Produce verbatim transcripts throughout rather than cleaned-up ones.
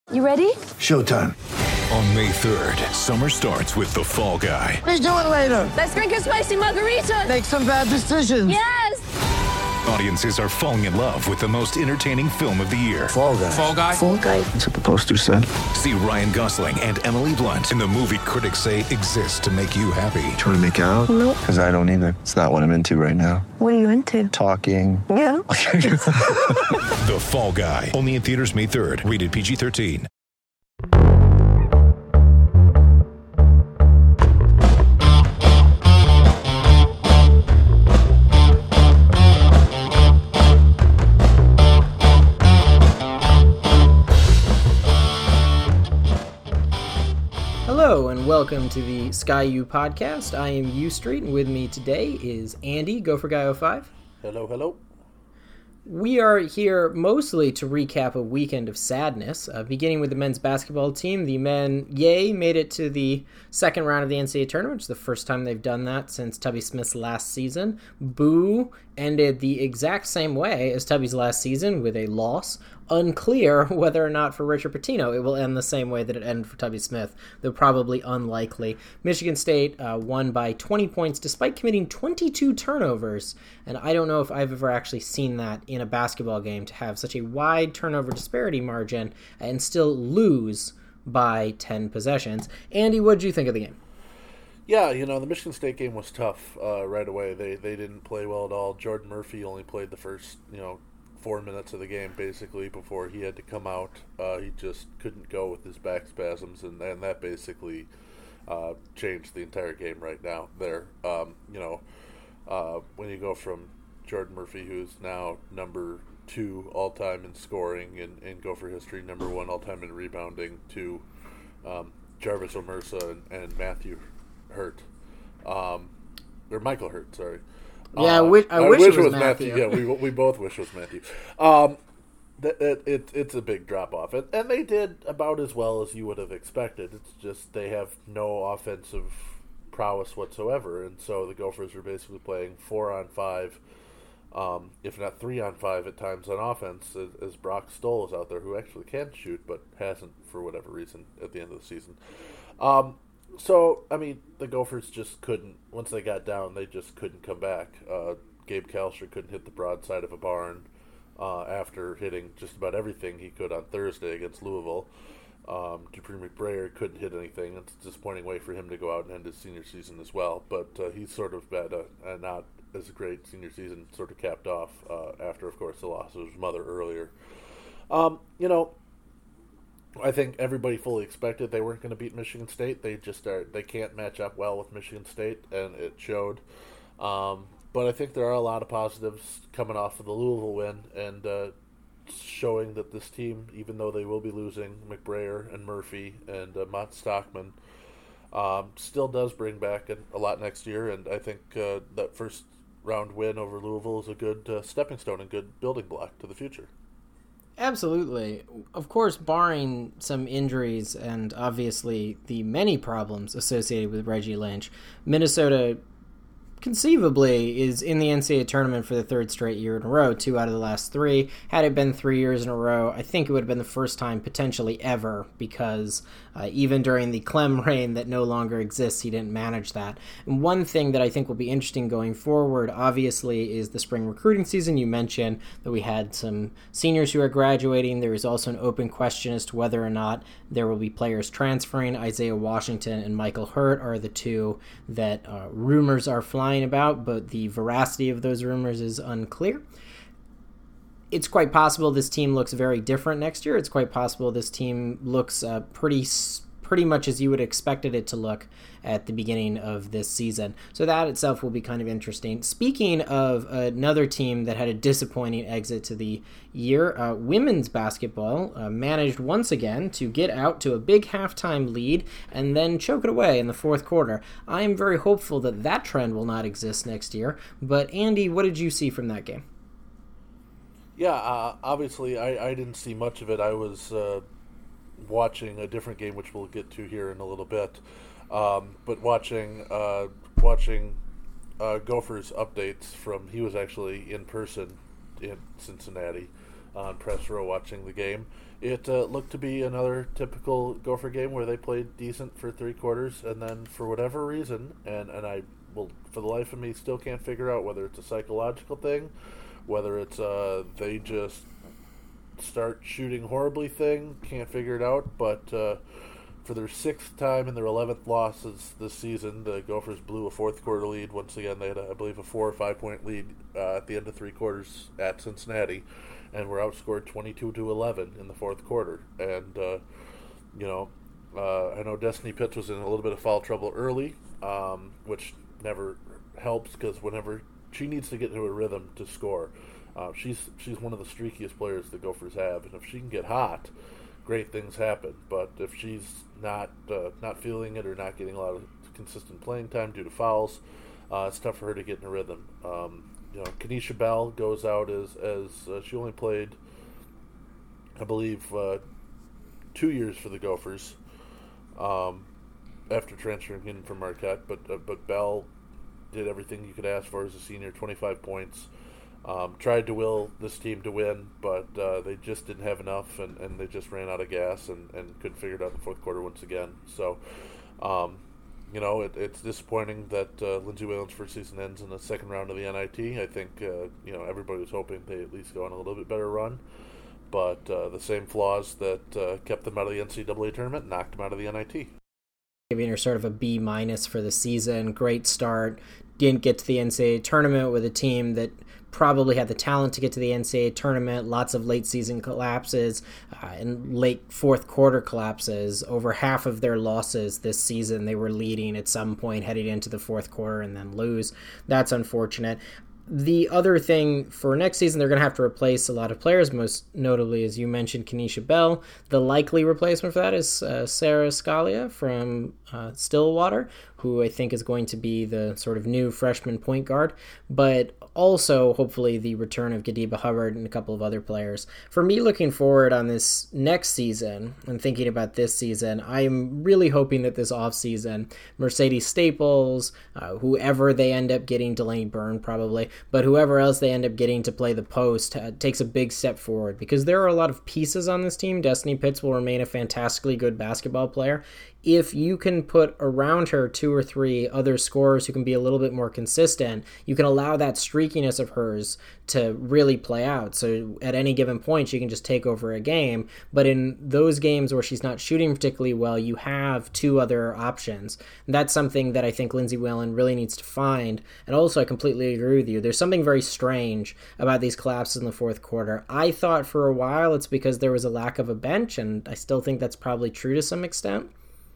You ready? Showtime. On May third, summer starts with The Fall Guy. Let's do it later. Let's drink a spicy margarita. Make some bad decisions. Yes! Audiences are falling in love with the most entertaining film of the year. Fall Guy. Fall Guy? Fall Guy. That's what the poster said. See Ryan Gosling and Emily Blunt in the movie critics say exists to make you happy. Trying to make it out? Nope. Because I don't either. It's not what I'm into right now. What are you into? Talking. Yeah. The Fall Guy. Only in theaters May third. Rated P G thirteen. Hello and welcome to the Sky U podcast. I am U Street, and with me today is Andy, Gopher Guy oh five. Hello, hello. We are here mostly to recap a weekend of sadness, uh, beginning with the men's basketball team. The men, yay, made it to the second round of the N C double A tournament, which is the first time they've done that since Tubby Smith's last season. Boo ended the exact same way as Tubby's last season with a loss. Unclear whether or not for Richard Pitino it will end the same way that it ended for Tubby Smith, though probably unlikely. Michigan State uh, won by twenty points despite committing twenty-two turnovers, and I don't know if I've ever actually seen that in a basketball game, to have such a wide turnover disparity margin and still lose by ten possessions. Andy, what did you think of the game? Yeah, you know, the Michigan State game was tough uh, right away. They they didn't play well at all. Jordan Murphy only played the first, you know, four minutes of the game, basically, before he had to come out. Uh, he just couldn't go with his back spasms, and, and that basically uh, changed the entire game right now there. Um, you know, uh, when you go from Jordan Murphy, who's now number two all-time in scoring in, in Gopher history, number one all-time in rebounding, to um, Jarvis Omersa and, and Matthew Hurt. Um, or Michael Hurt, sorry. Yeah, uh, I wish, I I wish, wish it was Matthew. Matthew. Yeah, we we both wish it was Matthew. Um, that it, it it's a big drop off, and, and they did about as well as you would have expected. It's just they have no offensive prowess whatsoever, and so the Gophers are basically playing four on five, um, if not three on five at times on offense, as, as Brock Stoll is out there, who actually can shoot but hasn't for whatever reason at the end of the season. Um, So, I mean, the Gophers just couldn't, once they got down, they just couldn't come back. Uh, Gabe Kalsher couldn't hit the broadside of a barn uh, after hitting just about everything he could on Thursday against Louisville. Um, Dupree McBrayer couldn't hit anything. It's a disappointing way for him to go out and end his senior season as well. But uh, he's sort of had a, a not as great senior season sort of capped off uh, after, of course, the loss of his mother earlier. Um, you know, I think everybody fully expected they weren't going to beat Michigan State. They just are, they can't match up well with Michigan State, and it showed. Um, but I think there are a lot of positives coming off of the Louisville win, and uh, showing that this team, even though they will be losing McBrayer and Murphy and uh, Mott Stockman, um, still does bring back a, a lot next year. And I think uh, that first round win over Louisville is a good uh, stepping stone and good building block to the future. Absolutely. Of course, barring some injuries and obviously the many problems associated with Reggie Lynch, Minnesota conceivably is in the N C double A tournament for the third straight year in a row, two out of the last three. Had it been three years in a row, I think it would have been the first time potentially ever, because uh, even during the Clem reign that no longer exists, he didn't manage that. And one thing that I think will be interesting going forward, obviously, is the spring recruiting season. You mentioned that we had some seniors who are graduating. There is also an open question as to whether or not there will be players transferring. Isaiah Washington and Michael Hurt are the two that uh, rumors are flying about, but the veracity of those rumors is unclear. It's quite possible this team looks very different next year. It's quite possible this team looks uh, pretty pretty much as you would expected it to look at the beginning of this season. So that itself will be kind of interesting. Speaking of another team that had a disappointing exit to the year, uh, women's basketball uh, managed once again to get out to a big halftime lead and then choke it away in the fourth quarter. I am very hopeful that that trend will not exist next year. But Andy, what did you see from that game? Yeah, uh, obviously I, I didn't see much of it. I was uh, watching a different game, which we'll get to here in a little bit. Um, but watching uh, watching uh, Gophers updates from, he was actually in person in Cincinnati on press row watching the game, it uh, looked to be another typical Gopher game where they played decent for three quarters, and then for whatever reason, and, and I will, for the life of me, still can't figure out whether it's a psychological thing, whether it's uh, they just start shooting horribly thing, can't figure it out, but uh, for their sixth time in their eleventh losses this season, the Gophers blew a fourth quarter lead. Once again, they had, a, I believe, a four or five point lead uh, at the end of three quarters at Cincinnati, and were outscored twenty-two to eleven in the fourth quarter. And, uh, you know, uh, I know Destiny Pitts was in a little bit of foul trouble early, um, which never helps because whenever she needs to get into a rhythm to score. Uh, she's she's one of the streakiest players the Gophers have, and if she can get hot, great things happen. But if she's not uh, not feeling it or not getting a lot of consistent playing time due to fouls, uh, it's tough for her to get in a rhythm. Um, you know, Kenesha Bell goes out as as uh, she only played, I believe, uh, two years for the Gophers um, after transferring in from Marquette. But uh, but Bell did everything you could ask for as a senior, twenty-five points. Um, tried to will this team to win, but uh, they just didn't have enough, and, and they just ran out of gas and, and couldn't figure it out in the fourth quarter once again. So, um, you know, it, it's disappointing that uh, Lindsay Whalen's first season ends in the second round of the N I T. I think, uh, you know, everybody was hoping they at least go on a little bit better run. But uh, the same flaws that uh, kept them out of the N C double A tournament knocked them out of the N I T. Giving her sort of a B minus for the season. Great start. Didn't get to the N C double A tournament with a team that probably had the talent to get to the N C double A tournament. Lots of late season collapses uh, and late fourth quarter collapses. Over half of their losses this season, they were leading at some point heading into the fourth quarter and then lose. That's unfortunate. The other thing for next season, they're going to have to replace a lot of players, most notably, as you mentioned, Kenesha Bell. The likely replacement for that is uh, Sarah Scalia from uh, Stillwater, who I think is going to be the sort of new freshman point guard, but also hopefully the return of Godiva Hubbard and a couple of other players. For me, looking forward on this next season and thinking about this season, I'm really hoping that this offseason, Mercedes Staples, uh, whoever they end up getting, Delaney Byrne probably, but whoever else they end up getting to play the post uh, takes a big step forward, because there are a lot of pieces on this team. Destiny Pitts will remain a fantastically good basketball player. If you can put around her two or three other scorers who can be a little bit more consistent, you can allow that streakiness of hers to really play out. So at any given point, she can just take over a game. But in those games where she's not shooting particularly well, you have two other options. And that's something that I think Lindsay Whalen really needs to find. And also, I completely agree with you. There's something very strange about these collapses in the fourth quarter. I thought for a while it's because there was a lack of a bench, and I still think that's probably true to some extent.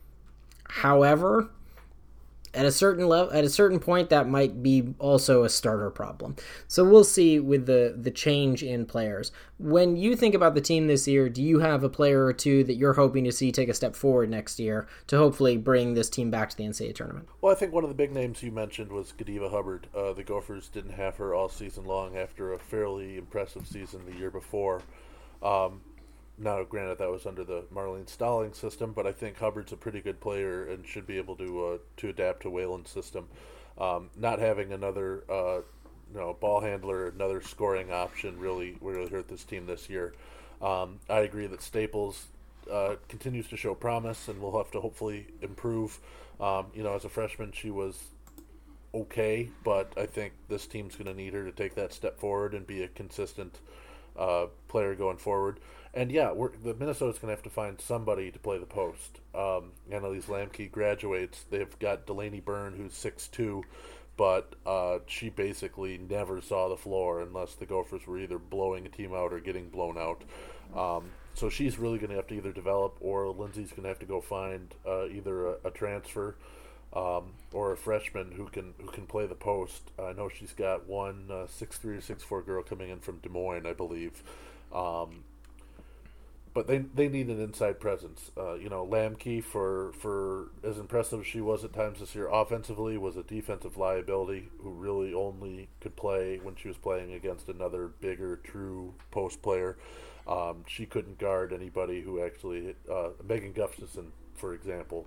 However, at a certain level, at a certain point, that might be also a starter problem. So we'll see with the the change in players. When you think about the team this year, do you have a player or two that you're hoping to see take a step forward next year to hopefully bring this team back to the N C double A tournament? Well, I think one of the big names you mentioned was Godiva Hubbard. Uh, the Gophers didn't have her all season long after a fairly impressive season the year before. Um, Now, granted, that was under the Marlene Stalling system, but I think Hubbard's a pretty good player and should be able to uh, to adapt to Whalen's system. Um, not having another uh, you know ball handler, another scoring option, really really hurt this team this year. Um, I agree that Staples uh, continues to show promise, and will have to hopefully improve. Um, you know, as a freshman, she was okay, but I think this team's going to need her to take that step forward and be a consistent uh, player going forward. And yeah, we're, the Minnesota's going to have to find somebody to play the post. Um, Annalise Lamke graduates. They've got Delaney Byrne, who's six two, but uh, she basically never saw the floor unless the Gophers were either blowing a team out or getting blown out. Um, so she's really going to have to either develop, or Lindsay's going to have to go find uh, either a, a transfer um, or a freshman who can who can play the post. I know she's got one uh, six three or six four girl coming in from Des Moines, I believe. Um, But they they need an inside presence. Uh, you know, Lamke, for for as impressive as she was at times this year offensively, was a defensive liability who really only could play when she was playing against another bigger, true post player. Um, she couldn't guard anybody who actually, uh, Megan Gustafson, for example,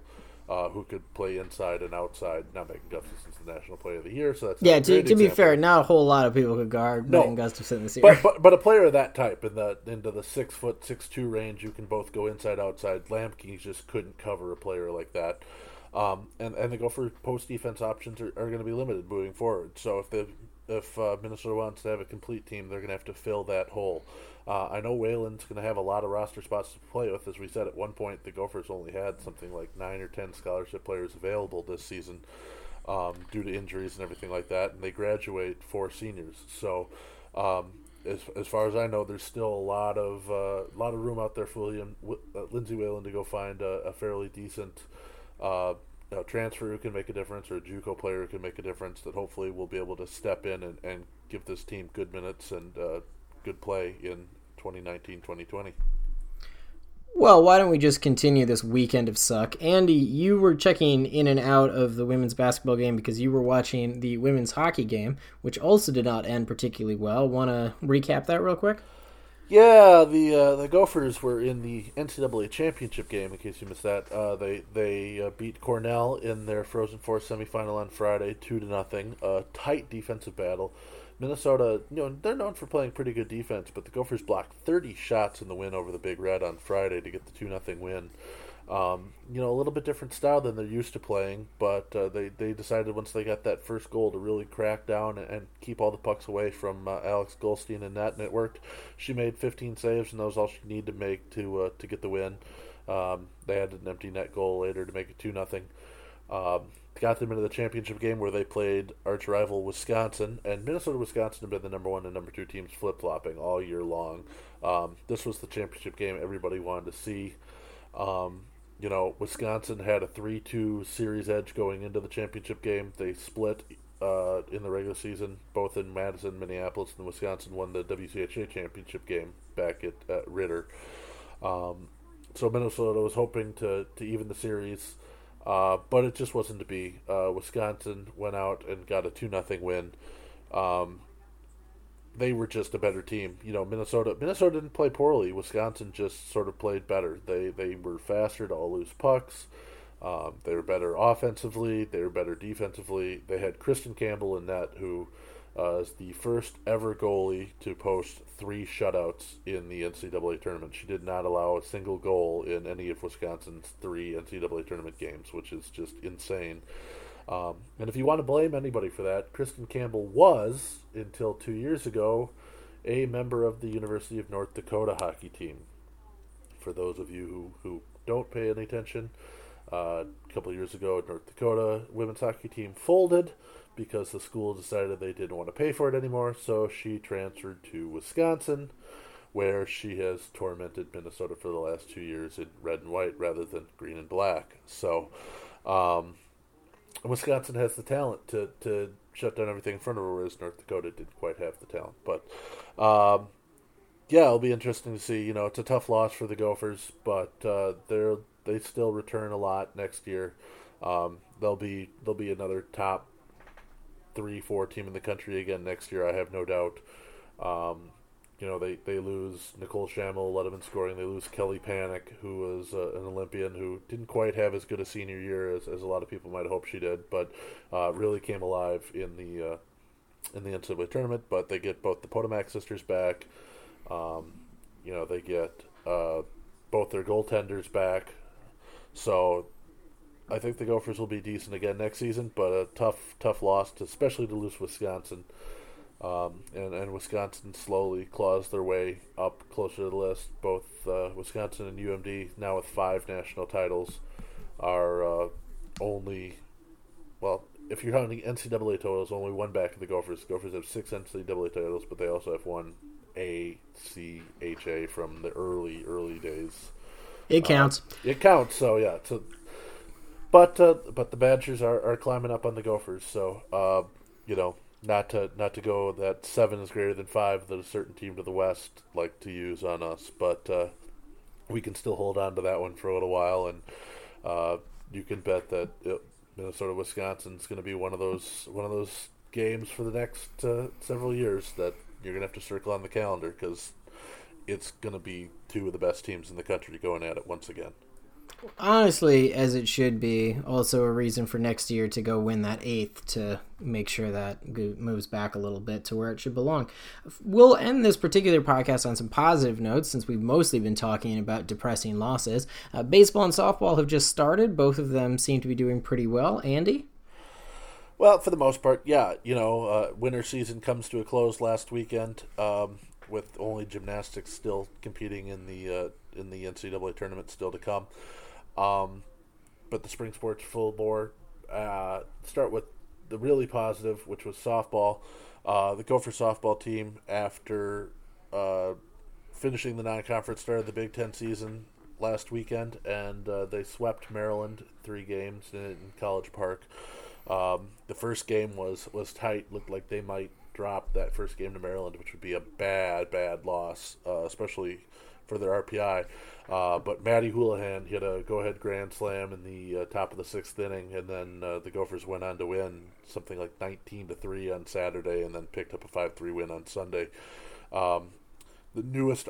uh, who could play inside and outside. Now, Megan Gustafson's the National Player of the Year, so that's yeah. not a To, great to be example. fair, not a whole lot of people could guard No. Megan Gustafson this year. But, but but a player of that type in the into the six foot six two range, you can both go inside outside. Lamke just couldn't cover a player like that, um, and and the Gopher post defense options are, are going to be limited moving forward. So if the if uh, Minnesota wants to have a complete team, they're going to have to fill that hole. Uh, I know Whalen's going to have a lot of roster spots to play with. As we said at one point, the Gophers only had something like nine or ten scholarship players available this season um, due to injuries and everything like that, and they graduate four seniors. So, um, as as far as I know, there's still a lot of uh, lot of room out there for William uh, Lindsay Whalen to go find a, a fairly decent uh, you know, transfer who can make a difference, or a JUCO player who can make a difference. That hopefully will be able to step in and, and give this team good minutes and uh, good play in twenty nineteen twenty twenty. Well, why don't we just continue this weekend of suck? Andy, you were checking in and out of the women's basketball game because you were watching the women's hockey game, which also did not end particularly well. Want to recap that real quick? Yeah, the uh, the Gophers were in the N C double A championship game. In case you missed that, uh, they they uh, beat Cornell in their Frozen Four semifinal on Friday, two to nothing. A tight defensive battle. Minnesota, you know, they're known for playing pretty good defense, but the Gophers blocked thirty shots in the win over the Big Red on Friday to get the two nothing win. Um, you know, a little bit different style than they're used to playing, but uh, they, they decided once they got that first goal to really crack down and, and keep all the pucks away from uh, Alex Goldstein in net, and it worked. She made fifteen saves, and that was all she needed to make to uh, to get the win. Um, they had an empty net goal later to make it two nothing. Um, got them into the championship game where they played arch rival Wisconsin, and Minnesota Wisconsin have been the number one and number two teams flip-flopping all year long. Um, this was the championship game everybody wanted to see. Um, you know, Wisconsin had a three two series edge going into the championship game. They split uh, in the regular season, both in Madison, Minneapolis, and Wisconsin won the W C H A championship game back at, at Ritter. Um, so Minnesota was hoping to, to even the series. Uh, but it just wasn't to be. Uh, Wisconsin went out and got a two nothing win. Um, they were just a better team. You know, Minnesota Minnesota didn't play poorly. Wisconsin just sort of played better. They they were faster to all loose pucks. Um, they were better offensively. They were better defensively. They had Kristen Campbell in net, who uh, is the first ever goalie to post three shutouts in the N C double A tournament. She did not allow a single goal in any of Wisconsin's three N C double A tournament games, which is just insane. Um, and if you want to blame anybody for that, Kristen Campbell was, until two years ago, a member of the University of North Dakota hockey team. For those of you who, who don't pay any attention, uh, a couple of years ago, North Dakota women's hockey team folded because the school decided they didn't want to pay for it anymore, so she transferred to Wisconsin, where she has tormented Minnesota for the last two years in red and white rather than green and black. So, um, Wisconsin has the talent to, to shut down everything in front of her, whereas North Dakota didn't quite have the talent. But, um, yeah, it'll be interesting to see. You know, it's a tough loss for the Gophers, but uh, they're they still return a lot next year. Um, they'll be they'll be another top three, four team in the country again next year, I have no doubt. Um, you know, they, they lose Nicole Schammel, led them in scoring. They lose Kelly Panic, who was uh, an Olympian who didn't quite have as good a senior year as, as a lot of people might hope she did, but uh, really came alive in the uh, in the N C double A tournament. But they get both the Potomac sisters back. Um, you know, they get uh, both their goaltenders back. So I think the Gophers will be decent again next season, but a tough, tough loss, to, especially to lose Wisconsin. Um, and, and Wisconsin slowly claws their way up closer to the list. Both uh, Wisconsin and U M D, now with five national titles, are uh, only, well, if you're counting N C double A totals, only one back of the Gophers. The Gophers have six N C double A titles, but they also have one A C H A from the early, early days. It counts. Uh, it counts, so yeah. So, but uh, but the Badgers are, are climbing up on the Gophers, so, uh, you know, Not to not to go that seven is greater than five that a certain team to the west like to use on us, but uh, we can still hold on to that one for a little while, and uh, you can bet that it, Minnesota Wisconsin is going to be one of those one of those games for the next uh, several years that you're going to have to circle on the calendar, because it's going to be two of the best teams in the country going at it once again. Honestly, as it should be, also a reason for next year to go win that eighth to make sure that moves back a little bit to where it should belong. We'll end this particular podcast on some positive notes since we've mostly been talking about depressing losses. Uh, baseball and softball have just started. Both of them seem to be doing pretty well. Andy? Well, for the most part, yeah. You know, uh, winter season comes to a close last weekend um, with only gymnastics still competing in the uh, in the N C double A tournament still to come. Um, but the spring sports full bore. Uh, start with the really positive, which was softball. Uh, the Gopher softball team, after uh, finishing the non-conference, started the Big Ten season last weekend, and uh, they swept Maryland three games in, in College Park. Um, the first game was, was tight. Looked like they might drop that first game to Maryland, which would be a bad, bad loss, uh, especially for their R P I. Uh, but Maddie Houlihan hit a go-ahead grand slam in the uh, top of the sixth inning, and then uh, the Gophers went on to win something like nineteen to three on Saturday, and then picked up a five three win on Sunday. Um, the newest,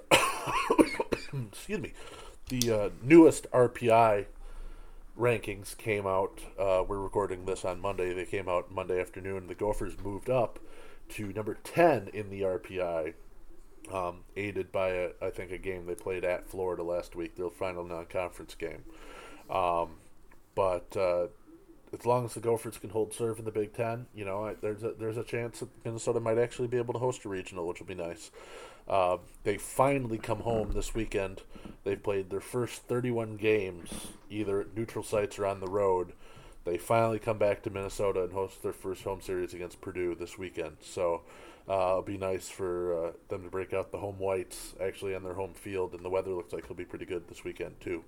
excuse me, the uh, newest R P I rankings came out. Uh, we're recording this on Monday. They came out Monday afternoon. The Gophers moved up to number ten in the R P I. Um, aided by, a, I think, a game they played at Florida last week, their final non-conference game. Um, but uh, as long as the Gophers can hold serve in the Big Ten, you know, I, there's a, there's a chance that Minnesota might actually be able to host a regional, which will be nice. Uh, they finally come home this weekend. They've played their first thirty-one games, either at neutral sites or on the road. They finally come back to Minnesota and host their first home series against Purdue this weekend. So uh, it'll be nice for uh, them to break out the home whites actually on their home field, and the weather looks like it'll be pretty good this weekend too.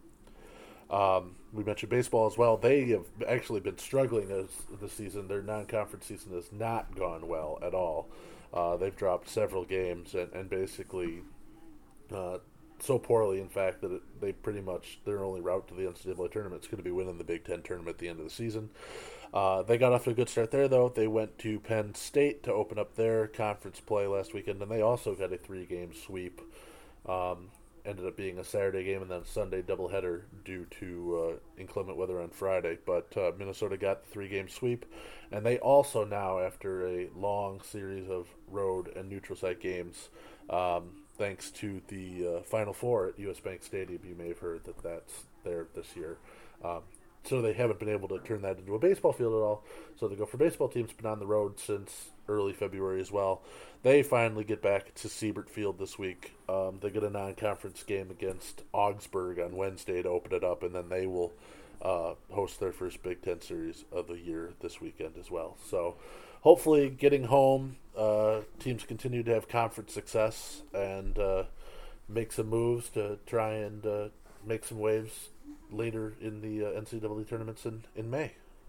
Um, we mentioned baseball as well. They have actually been struggling as this season. Their non-conference season has not gone well at all. Uh, they've dropped several games and, and basically uh, so poorly, in fact, that it, they pretty much, their only route to the N C double A tournament is going to be winning the Big Ten tournament at the end of the season. Uh, they got off to a good start there, though. They went to Penn State to open up their conference play last weekend, and they also got a three-game sweep. Um, ended up being a Saturday game and then a Sunday doubleheader due to uh, inclement weather on Friday. But uh, Minnesota got the three-game sweep, and they also now, after a long series of road and neutral site games, um, thanks to the uh, Final Four at U S Bank Stadium, you may have heard that that's there this year. Um, so they haven't been able to turn that into a baseball field at all. So the Gopher baseball team's been on the road since early February as well. They finally get back to Siebert Field this week. Um, they get a non-conference game against Augsburg on Wednesday to open it up, and then they will uh, host their first Big Ten series of the year this weekend as well. So hopefully getting home, uh, teams continue to have conference success and uh, make some moves to try and uh, make some waves later in the uh, N C double A tournaments in, in May.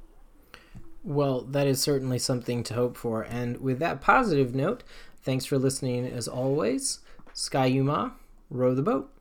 Well, that is certainly something to hope for. And with that positive note, thanks for listening as always. Sky Yuma, row the boat.